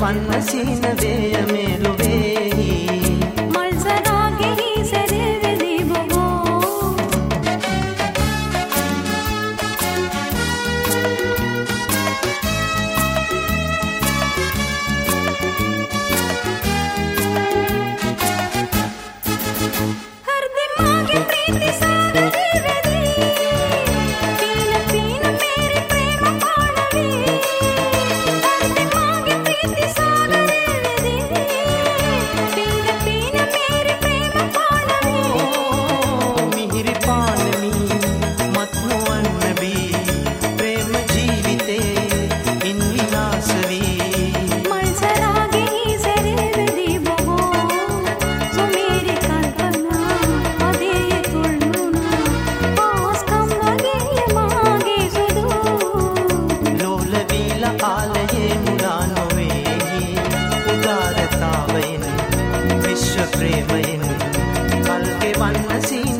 වන්න සීන වේය මෙලොවේහි මල් සරාගෙහි සැරවෙදී බොහෝ හර්දි මාගේ ප්‍රීති සාගරේ වෙදී පීන පීන මේරි ප්‍රේම පාඩවී හර්දි මාගේ ප්‍රීති සාගරේ වෙදී පීන පීන මේරි ප්‍රේම පාඩවී මිහිරි පානමි මත් නොවන්න බී ප්‍රේම ජීවිතේ ඉන් විනාශ වී මල් සරාගෙහි සැරවෙදී බොහෝ සුමේරි කල්පනා අදේ තුල්නුනා පාස්කම් වගේ මාගේ සුදු ලෝල වීල ආලයේ මුලා නොවේහි උදාරතාවයෙන් විශ්ව ප්‍රේමයෙන් කල්ගෙවන්න සීන